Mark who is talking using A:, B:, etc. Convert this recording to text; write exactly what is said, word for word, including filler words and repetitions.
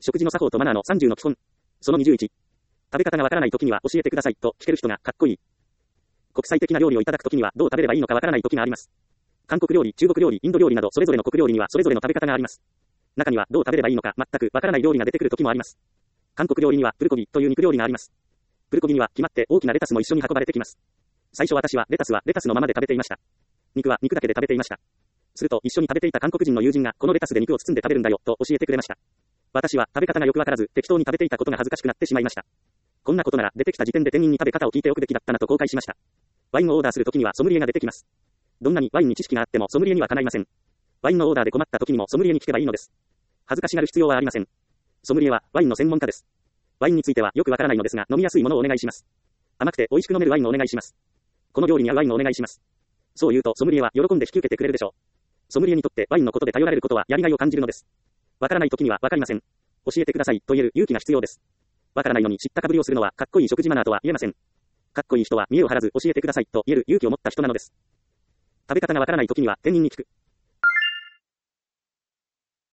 A: 食事の作法とマナーのさんじゅうの基本。そのにじゅういち。食べ方がわからない時には教えてくださいと聞ける人がかっこいい。国際的な料理をいただく時にはどう食べればいいのかわからない時があります。韓国料理、中国料理、インド料理などそれぞれの国料理にはそれぞれの食べ方があります。中にはどう食べればいいのか全くわからない料理が出てくる時もあります。韓国料理にはプルコギという肉料理があります。プルコギには決まって大きなレタスも一緒に運ばれてきます。最初私はレタスはレタスのままで食べていました。肉は肉だけで食べていました。すると一緒に食べていた韓国人の友人がこのレタスで肉を包んで食べるんだよと教えてくれました。私は食べ方がよくわからず適当に食べていたことが恥ずかしくなってしまいました。こんなことなら出てきた時点で店員に食べ方を聞いておくべきだったなと後悔しました。ワインをオーダーするときにはソムリエが出てきます。どんなにワインに知識があってもソムリエにはかないません。ワインのオーダーで困ったときにもソムリエに聞けばいいのです。恥ずかしがる必要はありません。ソムリエはワインの専門家です。ワインについてはよくわからないのですが飲みやすいものをお願いします。甘くて美味しく飲めるワインをお願いします。この料理に合うワインをお願いします。そう言うとソムリエは喜んで引き受けてくれるでしょう。ソムリエにとってワインのことで頼られることはやりがいを感じるのです。わからないときにはわかりません。教えてくださいと言える勇気が必要です。わからないのに知ったかぶりをするのはかっこいい食事マナーとは言えません。かっこいい人は見栄を張らず教えてくださいと言える勇気を持った人なのです。食べ方がわからないときには店員に聞く。